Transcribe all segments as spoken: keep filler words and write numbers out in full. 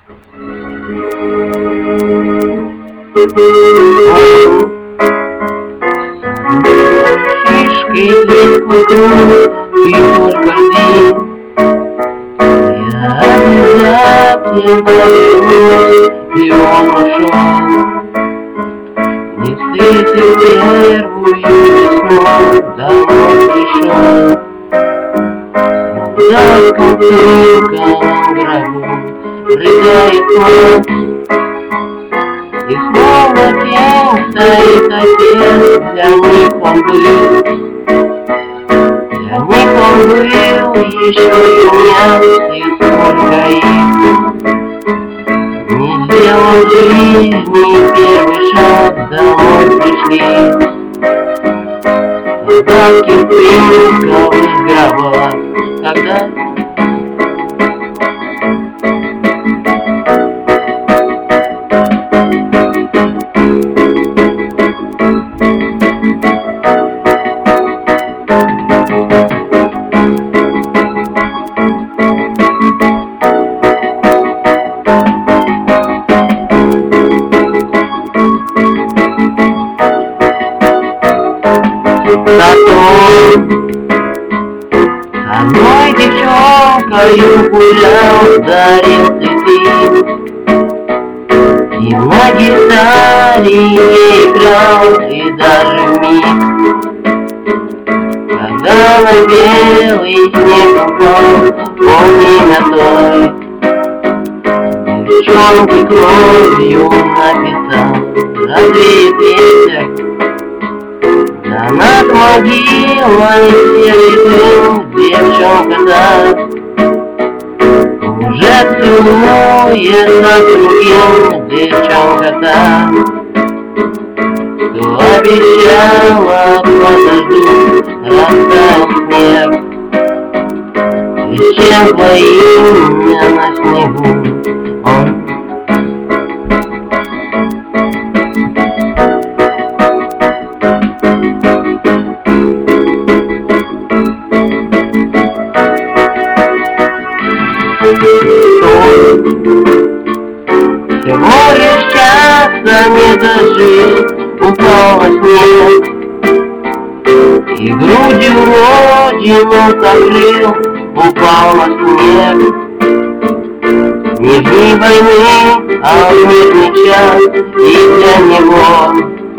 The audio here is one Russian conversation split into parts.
Фишки есть вокруг, и только жди. Я обязательно вернусь, и он ушел. Не встретил первую весну, домой пришел. В солдатском цинковом гробу рыдает мать. И снова тень стоит отец, для них он был. Для них он был еще юнец, и сколько их не сделал жизни первый шаг, домой пришли. Солдатки в цинковых гробах, когда Зато со мной девчонкою гулял, дарил цветы. И на гитаре я играл, и даже миг, когда на белый снег упал, он имя той девчонки кровью написал. Развеет ветер, да над могилой серый дым, девчонка-то уже целуется другим, девчонка-то, что обещала, подожду, растаял снег, исчезло имя на снегу. Он всего лишь часа не дожил, упал во снег, и грудью родину закрыл, упал во снег. Не дни войны, а мирный час, и для него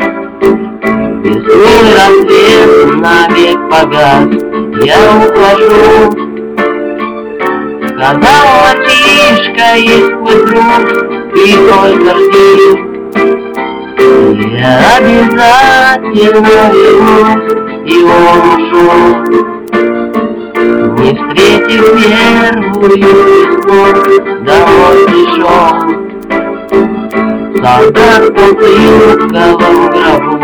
весны рассвет навек погас. Я ухожу, сказал мальчишка, есть твой друг, и только жди. Я обязательно вернусь, и он ушел. Не встретив первую весну, домой пришел. В солдатском цинковом гробу